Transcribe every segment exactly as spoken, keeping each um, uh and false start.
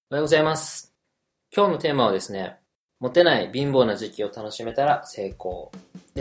おはようございます。今日のテーマはですね、モテない貧乏な時期を楽しめたら成功です。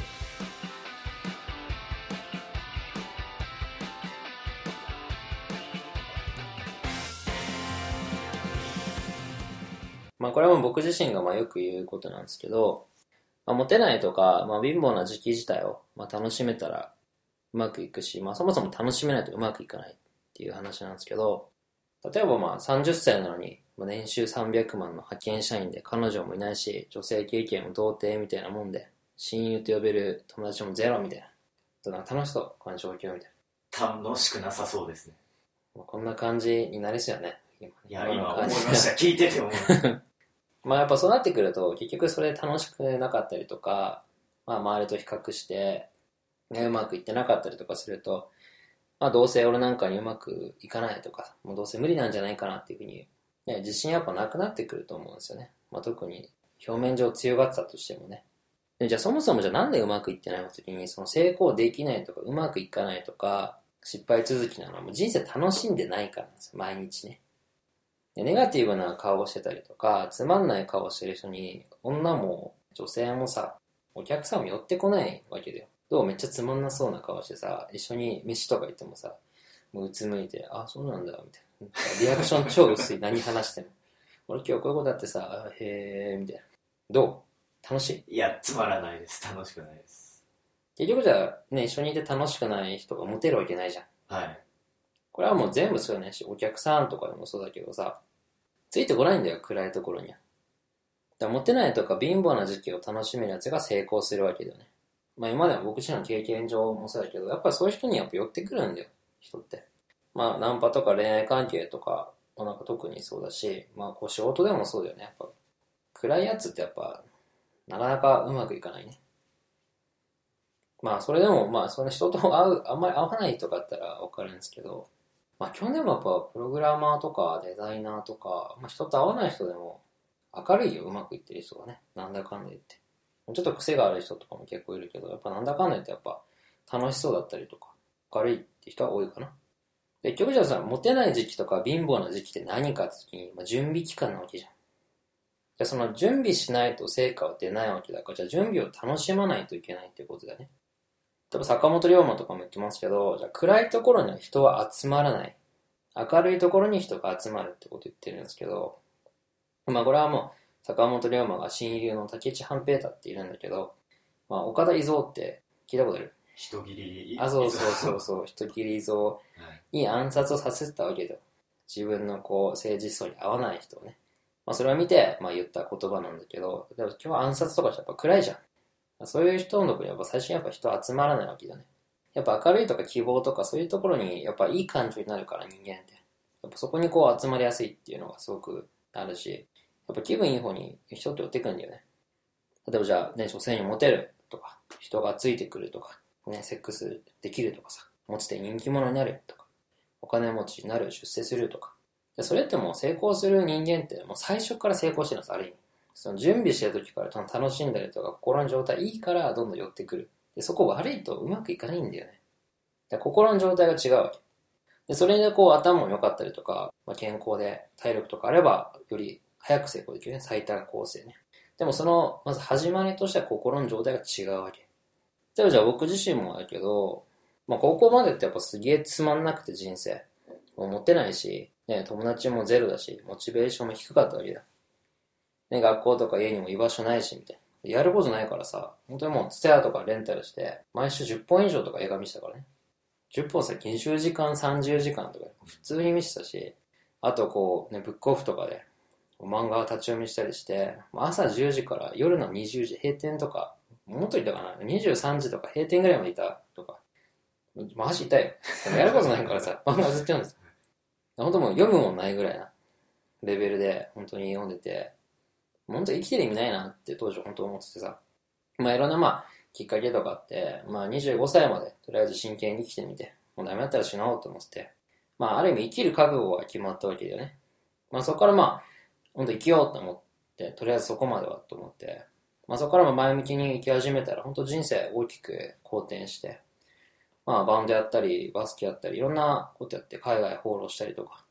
まあこれはもう僕自身がまあよく言うことなんですけど、まあ、モテないとか、まあ、貧乏な時期自体をまあ楽しめたらうまくいくし、まあそもそも楽しめないとうまくいかないっていう話なんですけど、例えばまあさんじゅっさいなのに年収さんびゃくまんの派遣社員で彼女もいないし、女性経験も童貞みたいなもんで、親友と呼べる友達もゼロみたいな。なんか楽しそう、この状況みたい楽しくなさそうですね。 な。こんな感じになりそうよね。 いや、今思いました。聞いてて思いました。 まあやっぱそうなってくると、結局それ楽しくなかったりとか、まあ周りと比較して、ね、うまくいってなかったりとかすると、まあどうせ俺なんかにうまくいかないとか、もうどうせ無理なんじゃないかなっていうふうに、ね、自信やっぱなくなってくると思うんですよね。まあ特に表面上強がってたとしてもね。でじゃあそもそもじゃあなんでうまくいってないの時に、その成功できないとかうまくいかないとか、失敗続きなのはもう人生楽しんでないからなんですよ、毎日ね。でネガティブな顔をしてたりとか、つまんない顔をしてる人に、女も女性もさ、お客さんも寄ってこないわけだよ。どうめっちゃつまんなそうな顔してさ、一緒に飯とか行ってもさ、もううつむいて、あ、そうなんだ、みたいな。リアクション超薄い、何話しても。俺今日こういうことあってさ、へー、みたいな。どう楽しい？ いや、つまらないです。楽しくないです。 結局じゃあ、ね、一緒にいて楽しくない人がモテるわけないじゃん。 はい。 これはもう全部そうよねし、お客さんとかでもそうだけどさ、ついてこないんだよ、暗いところには。だからモテないとか貧乏な時期を楽しめるやつが成功するわけだよね。まあ今までは僕自身の経験上もそうだけど、やっぱりそういう人にやっぱ寄ってくるんだよ、人って。まあナンパとか恋愛関係とかもなんか特にそうだし、まあこう仕事でもそうだよね。やっぱ暗いやつってやっぱなかなかうまくいかないね。まあそれでもまあその人と会う、あんまり会わないとかだったらわかるんですけど、まあ基本でもやっぱプログラマーとかデザイナーとか、まあ人と会わない人でも明るいよ、うまくいってる人がね。なんだかんだ言って。ちょっと癖がある人とかも結構いるけど、やっぱなんだかんだ言ってやっぱ楽しそうだったりとか、明るいって人は多いかな。結局じゃあさ、モテない時期とか貧乏な時期って何かって時に、まあ、準備期間なわけじゃん。じゃあその準備しないと成果は出ないわけだから、じゃあ準備を楽しまないといけないっていうことだね。例えば坂本龍馬とかも言ってますけど、じゃあ暗いところには人は集まらない。明るいところに人が集まるってこと言ってるんですけど、まあこれはもう坂本龍馬が親友の竹内半平太っているんだけど、まあ岡田伊蔵って聞いたことある？ 人斬り。 あ、そうそうそうそう、人斬り伊蔵に暗殺をさせてたわけだよ。自分のこう政治思想に合わない人をね。まあそれを見て、まあ言った言葉なんだけど、でも今日暗殺とかじゃやっぱ暗いじゃん。そういう人のところにやっぱ最初にやっぱ人集まらないわけだね。やっぱ明るいとか希望とかそういうところにやっぱいい感情になるから人間って。やっぱそこにこう集まりやすいっていうのがすごくあるし、やっぱ気分いい方に人って寄ってくんだよね。例えばじゃあね、女性にモテるとか、人がついてくるとか、ね、セックスできるとかさ、持ちて人気者になるとか、お金持ちになる、出世するとか。それってもう成功する人間ってもう最初から成功してるんです、ある意味。その準備してる時から楽しんだりとか、心の状態いいからどんどん寄ってくる。でそこ悪いとうまくいかないんだよね。だ心の状態が違うわけ。でそれでこう頭も良かったりとか、まあ、健康で体力とかあれば、より早く成功できるね。最多構成ね。でもその、まず始まりとしては心の状態が違うわけ。例えばじゃあ僕自身もだけど、まあ高校までってやっぱすげえつまんなくて人生。もう持ってないし、ね、友達もゼロだし、モチベーションも低かったわけだ。ね、学校とか家にも居場所ないし、みたいな。やることないからさ、本当にもうツタヤとかレンタルして、毎週じゅっぽん以上とか映画見てたからね。じゅっぽんさ、にじゅうじかん、さんじゅうじかんとか普通に見てたし、あとこう、ね、ブックオフとかで漫画を立ち読みしたりして、朝じゅうじから夜のにじゅうじ閉店とか、もっといたかな、にじゅうさんじとか閉店ぐらいまでいたとか、マジ痛いよ。やることないからさ、漫画ずっと読んでた。本当もう読むもんないぐらいなレベルで本当に読んでて、本当生きてる意味ないなって当時本当思っててさ、まあいろんなまあきっかけとかあって、まあにじゅうごさいまでとりあえず真剣に生きてみて、もうダメだったら死のうと思ってて、まあある意味生きる覚悟が決まったわけだよね。まあそこからまあ、本当生きようと思って、とりあえずそこまではと思って、まあそこからも前向きに生き始めたら本当人生大きく好転して、まあバンドやったり、バスケやったり、いろんなことやって海外放浪したりとか、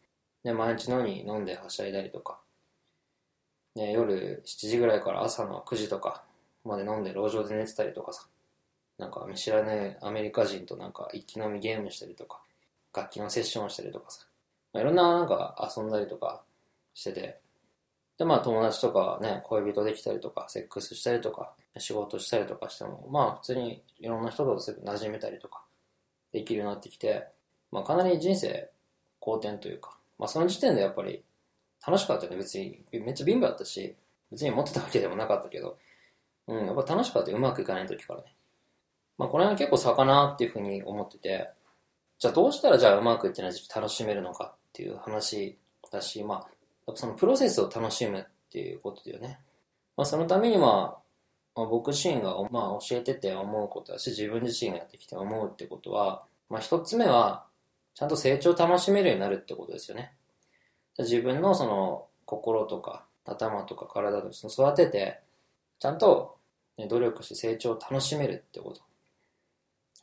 ね、毎日のように飲んではしゃいだりとか、ね、夜しちじぐらいから朝のくじとかまで飲んで路上で寝てたりとかさ、なんか見知らないアメリカ人となんか一気飲みゲームしたりとか、楽器のセッションをしたりとかさ、まあ、いろんななんか遊んだりとかしてて、でまあ友達とかね、恋人できたりとか、セックスしたりとか、仕事したりとかしても、まあ普通にいろんな人と馴染めたりとかできるようになってきて、まあかなり人生好転というか、まあその時点でやっぱり楽しかったよね。別にめっちゃ貧乏だったし、別に持ってたわけでもなかったけど、うん、やっぱ楽しかったよ。うまくいかない時からね。まあこれは結構差かなっていうふうに思ってて、じゃあどうしたらじゃあうまくいってない時期楽しめるのかっていう話だし、まあやっぱそのプロセスを楽しむっていうことだよね。まあそのためには、まあ、僕自身がまあ教えてて思うことだし、自分自身がやってきて思うってことは、まあ一つ目はちゃんと成長を楽しめるようになるってことですよね。自分のその心とか頭とか体として育てて、ちゃんと努力して成長を楽しめるってこと。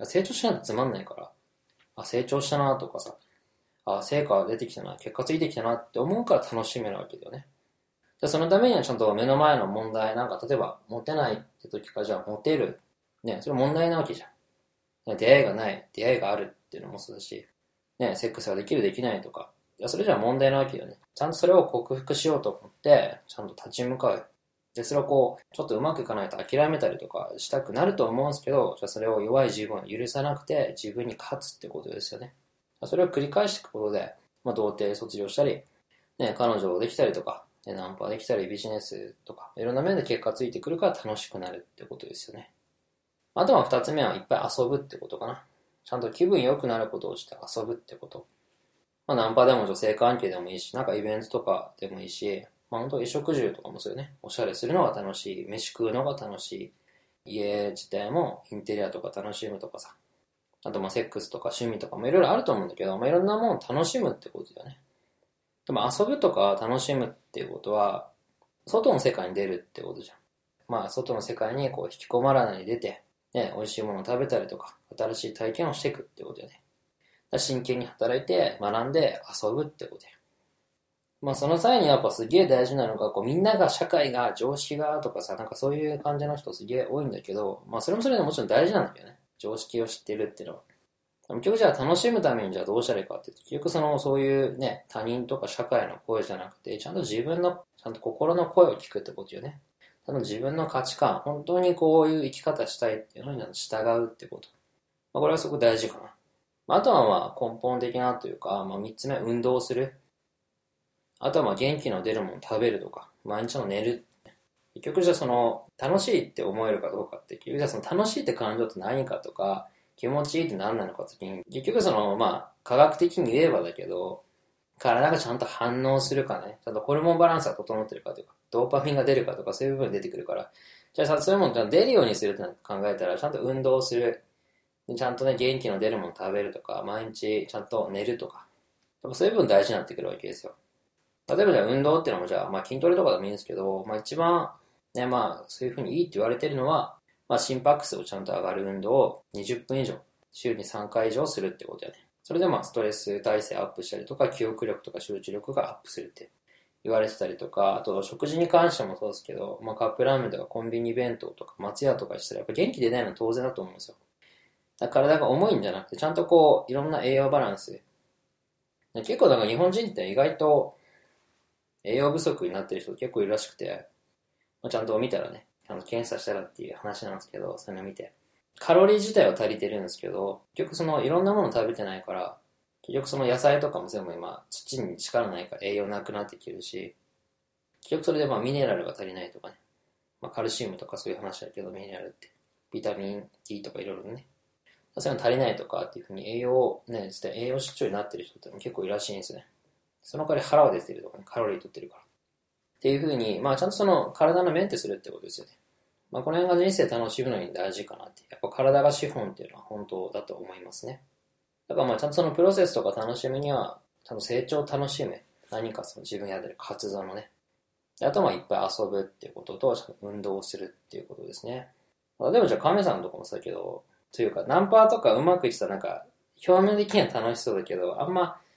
成長しないとつまんないから、あ、成長したなとかさ、あ、成果出てきたな、結果ついてきたなって思うから楽しめるわけだよね。でそのためにはちゃんと目の前の問題、なんか例えばモテないって時からじゃあモテる。ね、それ問題なわけじゃん。出会いがない、出会いがあるっていうのもそうだし、ね、セックスができるできないとか、いやそれじゃ問題なわけよね。ちゃんとそれを克服しようと思って、ちゃんと立ち向かう。で、それをこう、ちょっとうまくいかないと諦めたりとかしたくなると思うんですけど、じゃあそれを弱い自分を許さなくて自分に勝つってことですよね。それを繰り返していくことで、まあ、童貞卒業したり、ね、彼女できたりとか、ね、ナンパできたりビジネスとか、いろんな面で結果ついてくるから楽しくなるってことですよね。あとは二つ目はいっぱい遊ぶってことかな。ちゃんと気分良くなることをして遊ぶってこと。まあ、ナンパでも女性関係でもいいし、なんかイベントとかでもいいし、まあ本当衣食住とかもそうよね。おしゃれするのが楽しい、飯食うのが楽しい、家自体もインテリアとか楽しむとかさ。あとまあセックスとか趣味とかもいろいろあると思うんだけど、まあいろんなものを楽しむってことだよね。でも遊ぶとか楽しむっていうことは、外の世界に出るってことじゃん。まあ外の世界にこう引き込まれないで出て、ね、美味しいものを食べたりとか、新しい体験をしていくってことだよね。真剣に働いて学んで遊ぶってことだよ。まあその際にやっぱすげえ大事なのが、こうみんなが社会が常識がとかさ、なんかそういう感じの人すげえ多いんだけど、まあそれもそれでもちろん大事なんだけどね。常識を知ってるっていうのは。結局じゃあ楽しむためにじゃあどうしたらいいかって言って、結局そのそういうね、他人とか社会の声じゃなくて、ちゃんと自分の、ちゃんと心の声を聞くってことよね。ただ自分の価値観、本当にこういう生き方したいっていうのに従うってこと。まあこれはすごく大事かな。あとはまあ根本的なというか、まあ三つ目、運動する。あとはまあ元気の出るもの食べるとか、毎日の寝る。結局じゃあその楽しいって思えるかどうかって、結局じゃあその楽しいって感情って何かとか、気持ちいいって何なのかって時に、結局そのまあ科学的に言えばだけど、体がちゃんと反応するかね、ちゃんとホルモンバランスが整ってるかとか、ドーパミンが出るかとかそういう部分出てくるから、じゃあそういうものが出るようにするって考えたら、ちゃんと運動する。ちゃんとね、元気の出るもの食べるとか、毎日ちゃんと寝るとか、そういう部分大事になってくるわけですよ。例えばじゃあ運動っていうのもじゃあ、まあ筋トレとかでもいいんですけど、まあ一番ね、まあそういうふうにいいって言われてるのは、まあ心拍数をちゃんと上がる運動をにじゅっぷん以上、週にさんかい以上するってことだよね。それでまあストレス耐性アップしたりとか、記憶力とか集中力がアップするって言われてたりとか、あと食事に関してもそうですけど、まあカップラーメンとかコンビニ弁当とか松屋とかしたらやっぱ元気出ないのは当然だと思うんですよ。体が重いんじゃなくて、ちゃんとこう、いろんな栄養バランス。結構だから日本人って意外と栄養不足になってる人結構いるらしくて、まあ、ちゃんと見たらね、あの検査したらっていう話なんですけど、そういうの見て。カロリー自体は足りてるんですけど、結局そのいろんなもの食べてないから、結局その野菜とかも全部今土に力ないから栄養なくなってきてるし、結局それでまあミネラルが足りないとかね、まあカルシウムとかそういう話だけど、ミネラルって、ビタミン D とかいろいろね、そういうの足りないとかっていうふうに栄養、ね、実際栄養失調になってる人って結構いるらしいんですね。その代わり腹は出てるとかね、カロリー取ってるから。っていうふうに、まあちゃんとその体のメンテするってことですよね。まあこの辺が人生楽しむのに大事かなって。やっぱ体が資本っていうのは本当だと思いますね。だからまあちゃんとそのプロセスとか楽しむには、ちゃんと成長を楽しむ。何かその自分やってる活動のね。あとはいっぱい遊ぶっていうことと、運動をするっていうことですね。でもじゃあ亀さんとかもそうだけど、というか、ナンパとかうまくいってたらなんか、表面的には楽しそうだけど、あんま、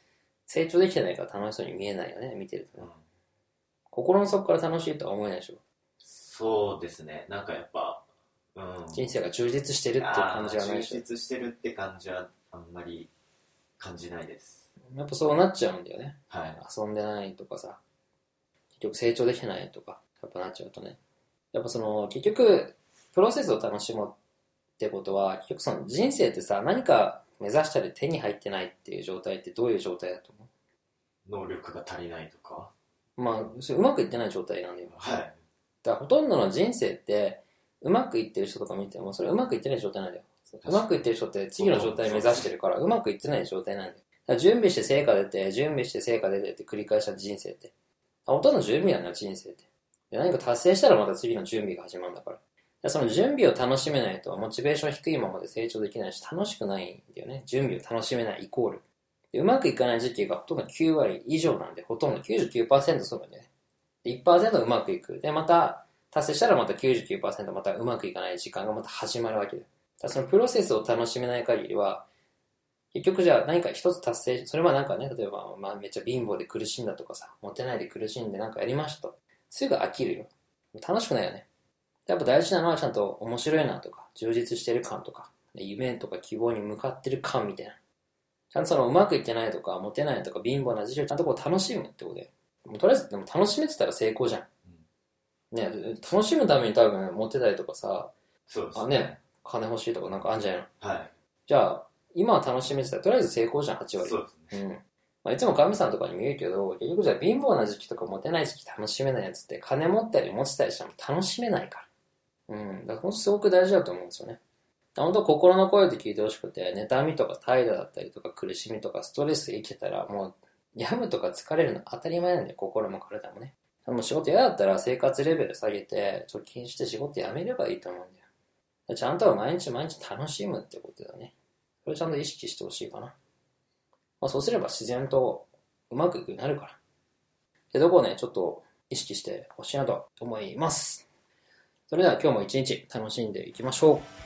成長できてないから楽しそうに見えないよね、見てるとね。 うん、 心の底から楽しいとは思えないでしょ。 そうですね。なんかやっぱ、うん、 人生が充実してるっていう感じはないでしょ。 充実してるって感じはあんまり感じないです。 やっぱそうなっちゃうんだよね。 はい。 遊んでないとかさ、結局成長できてないとか、やっぱなっちゃうとね。やっぱその、結局、プロセスを楽しむってことは、結局その人生ってさ、何か目指したり手に入ってないっていう状態ってどういう状態だと思能力が足りないとか。 う？まあ、それうまくいってない状態なんだよ。 はい。 だからほとんどの人生って、うまくいってる人とか見ても、それうまくいってない状態なんだよ。うまくいってる人って次の状態目指してるから、うまくいってない状態なんだよ。だから準備して成果出て、準備して成果出てって繰り返した人生って。ほとんど準備なんだよ、人生って。で何か達成したらまた次の準備が始まるんだから。でその準備を楽しめないと、モチベーション低いままで成長できないし、楽しくないんだよね。準備を楽しめないイコール。でうまくいかない時期がほとんどきゅうわり以上なんで、ほとんど きゅうじゅうきゅうパーセント そうなんだよね。で、いちパーセント うまくいく。で、また、達成したらまた きゅうじゅうきゅうパーセント またうまくいかない時間がまた始まるわけだよ。だそのプロセスを楽しめない限りは、結局じゃあ何か一つ達成、それはなんかね、例えば、まあめっちゃ貧乏で苦しんだとかさ、モテないで苦しんでなんかやりましたと。すぐ飽きるよ。楽しくないよね。やっぱ大事なのはちゃんと面白いなとか、充実してる感とか、夢とか希望に向かってる感みたいな。ちゃんとそのうまくいってないとか、モテないとか、貧乏な時期をちゃんとこう楽しむってことで。もうとりあえずでも楽しめてたら成功じゃん。ね、楽しむために多分モテたりとかさ、 そうですあね、金欲しいとかなんかあんじゃないの。 はい。 じゃあ、今は楽しめてたらとりあえず成功じゃん、はちわり。 そうですね。 うん。まあ、いつも神さんとかにも言うけど、結局じゃあ貧乏な時期とかモテない時期楽しめないやつって金持ったり持ちたりしても楽しめないから。うん。だから本当すごく大事だと思うんですよね。本当心の声で聞いてほしくて、妬みとか怠惰だったりとか苦しみとかストレスで生きてたらもう病むとか疲れるの当たり前なんだよ、心も体もね。もう仕事嫌だったら生活レベル下げて貯金して仕事辞めればいいと思うんだよ。ちゃんと毎日毎日楽しむってことだね。それちゃんと意識してほしいかな。まあ、そうすれば自然とうまくいくようになるから。で、どこをね、ちょっと意識してほしいなと思います。それでは今日も一日楽しんでいきましょう。